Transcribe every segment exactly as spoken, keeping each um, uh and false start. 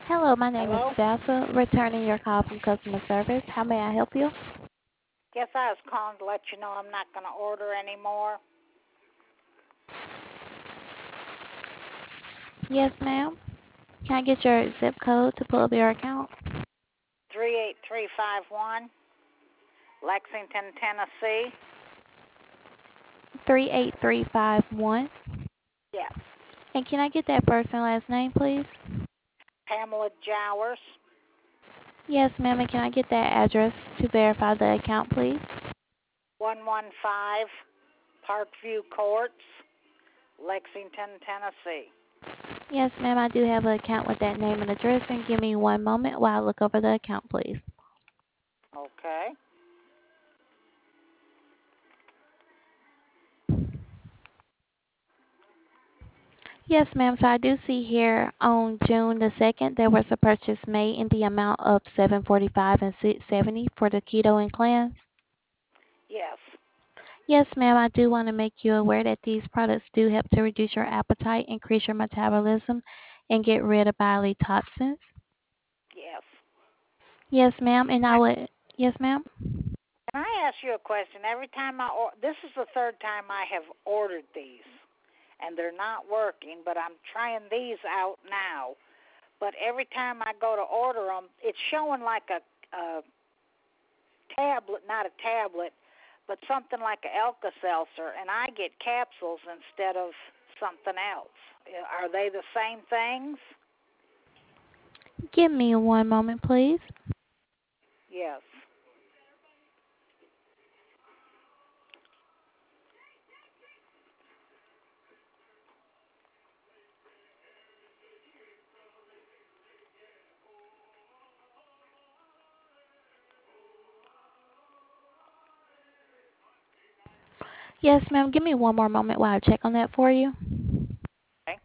Hello, my name is Hello? Delta, returning your call from customer service. How may I help you? Guess I was calling to let you know I'm not going to order anymore. Yes, ma'am. Can I get your zip code to pull up your account? three eight three five one, Lexington, Tennessee. three eight three five one. Yes. And can I get that first and last name, please? Pamela Jowers, Yes, ma'am. And can I get that address to verify the account, please? one one five Parkview Courts, Lexington, Tennessee. Yes, ma'am. I do have an account with that name and address. And give me one moment while I look over the account, please. Okay. Yes, ma'am. So I do see here on June the second there was a purchase made in the amount of seven forty-five and six seventy for the keto and cleanse. Yes. Yes, ma'am. I do want to make you aware that these products do help to reduce your appetite, increase your metabolism, and get rid of bodily toxins. Yes. Yes, ma'am. And I I, would. Yes, ma'am. can I ask you a question? Every time I or, this is the third time I have ordered these, and they're not working, but I'm trying these out now. But every time I go to order them, it's showing like a, a tablet, not a tablet, but something like a Elka Seltzer, and I get capsules instead of something else. Are they the same things? Give me one moment, please. Yes. Yes, ma'am. Give me one more moment while I check on that for you. Okay.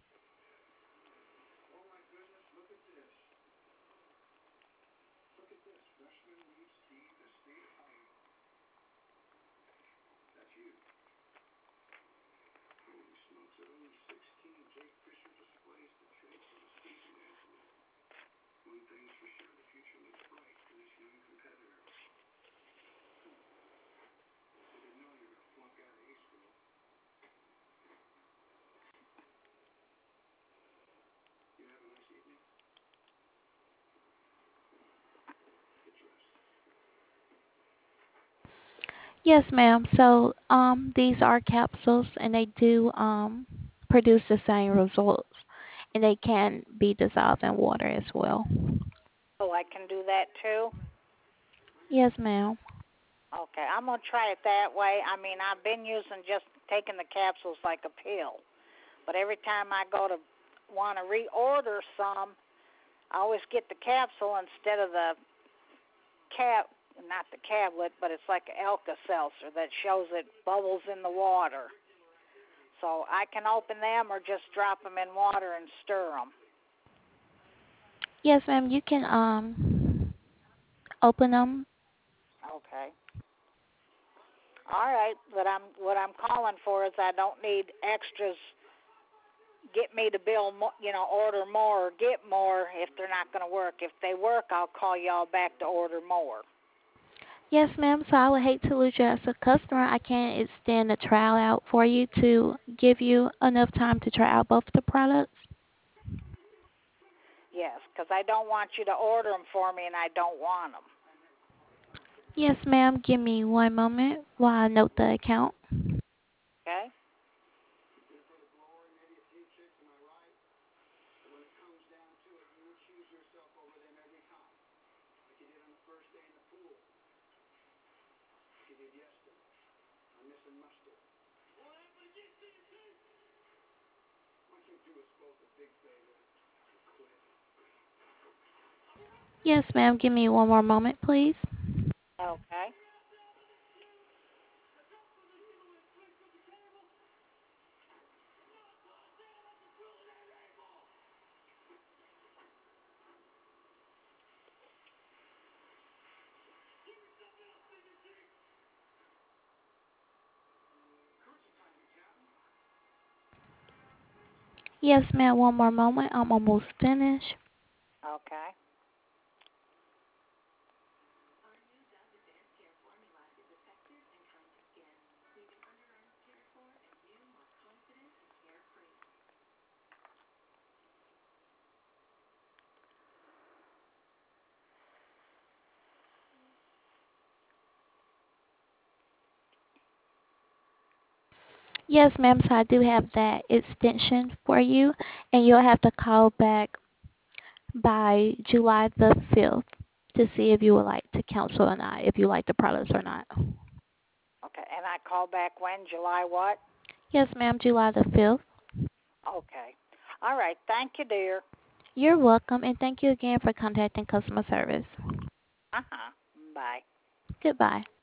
Yes, ma'am. So, um, these are capsules, and they do um produce the same results, and they can be dissolved in water as well. Oh, I can do that too? Yes, ma'am. Okay, I'm going to try it that way. I mean, I've been using just taking the capsules like a pill, but every time I go to want to reorder some, I always get the capsule instead of the cap, not the tablet, but it's like an Elka Seltzer that shows it bubbles in the water. So I can open them or just drop them in water and stir them. Yes, ma'am. You can um open them. Okay. All right, but I'm what I'm calling for is I don't need extras. Get me to bill, mo- you know, order more or get more if they're not going to work. If they work, I'll call y'all back to order more. Yes, ma'am. So I would hate to lose you as a customer. I can extend the trial out for you to give you enough time to try out both the products. Yes, because I don't want you to order them for me and I don't want them. Yes, ma'am. Give me one moment while I note the account. Okay? Yes, ma'am. Give me one more moment, please. Okay. Yes, ma'am. One more moment. I'm almost finished. Okay. Yes, ma'am. So I do have that extension for you, and you'll have to call back by July the fifth to see if you would like to cancel or not, if you like the products or not. Okay. And I call back when? July what? Yes, ma'am. July the fifth. Okay. All right. Thank you, dear. You're welcome, and thank you again for contacting customer service. Uh huh. Bye. Goodbye.